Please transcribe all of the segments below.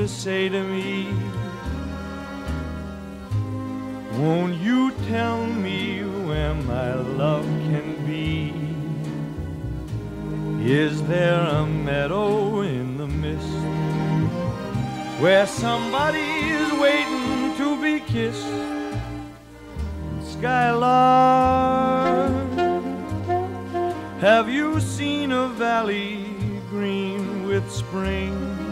to say to me, won't you tell me where my love can be? Is there a meadow in the mist where somebody's waiting to be kissed? Skylark, have you seen a valley green with spring,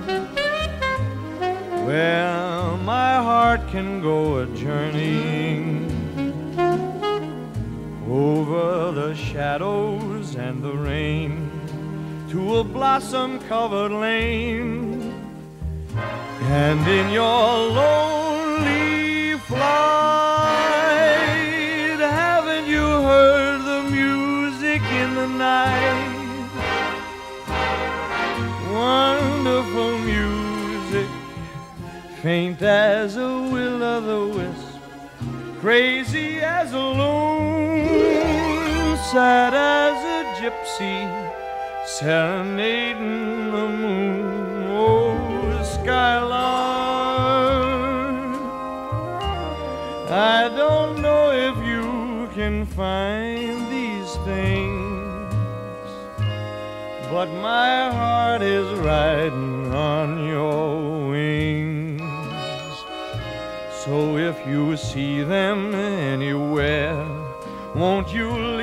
where my heart can go a-journeying over the shadows and the rain to a blossom-covered lane? And in your lonely flight, haven't you heard the music in the night? Wonderful music, faint as a will-o'-the-wisp, crazy as a loon, sad as a gypsy, serenading the moon. Oh, Skylark, I don't know if you can find these things, but my heart is riding on your wings. So if you see them anywhere, won't you